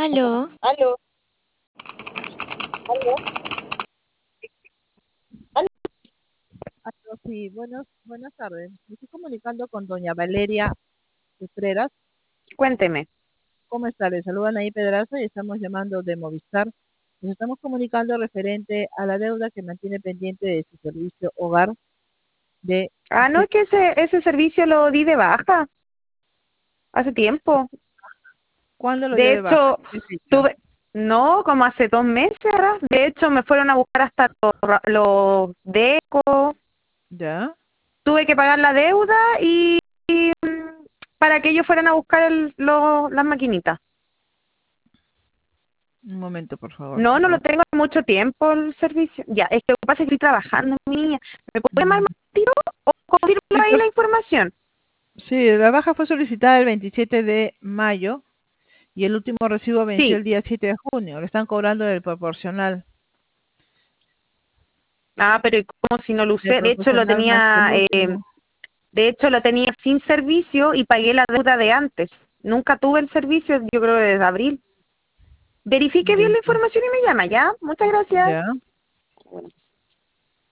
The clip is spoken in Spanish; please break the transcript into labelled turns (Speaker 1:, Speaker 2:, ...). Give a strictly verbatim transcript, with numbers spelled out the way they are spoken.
Speaker 1: Aló,
Speaker 2: Aló, aló, aló.
Speaker 3: Aló, sí, buenos, buenas tardes. Me estoy comunicando con doña Valeria Contreras.
Speaker 2: Cuénteme.
Speaker 3: ¿Cómo está? Le saludan ahí Pedraza y estamos llamando de Movistar. Nos estamos comunicando referente a la deuda que mantiene pendiente de su servicio hogar de
Speaker 2: Ah, no,
Speaker 3: usted.
Speaker 2: es que ese, ese servicio lo di de baja hace tiempo.
Speaker 3: ¿Cuándo lo dio
Speaker 2: De
Speaker 3: de baja?
Speaker 2: hecho,
Speaker 3: ¿Qué fecha?
Speaker 2: tuve, no, como hace dos meses ahora. De hecho, me fueron a buscar hasta los, ra- los DECO.
Speaker 3: ¿Ya?
Speaker 2: Tuve que pagar la deuda y, y, mm, para que ellos fueran a buscar el, lo- las maquinitas.
Speaker 3: Un momento, por favor.
Speaker 2: No, no lo tengo hace mucho tiempo el servicio. Ya, es que lo que pasa es que estoy trabajando, mi niña. ¿Me puede llamar
Speaker 3: Mm,
Speaker 2: más tiro o confirmo
Speaker 3: Sí,
Speaker 2: ahí
Speaker 3: pues,
Speaker 2: la información?
Speaker 3: sí, la baja fue solicitada el veintisiete de mayo y el último recibo venció
Speaker 2: Sí.
Speaker 3: el día siete de junio. Le están cobrando el proporcional,
Speaker 2: Ah, pero ¿y cómo si no lo
Speaker 3: el
Speaker 2: usé? De hecho, lo
Speaker 3: proporcional más el
Speaker 2: tenía, eh,
Speaker 3: último.
Speaker 2: de hecho, lo tenía sin servicio y pagué la deuda de antes. Nunca tuve el servicio, yo creo desde abril. Verifique bien la
Speaker 3: Listo.
Speaker 2: información y me llama, ¿ya? Muchas
Speaker 3: Ya.
Speaker 2: gracias.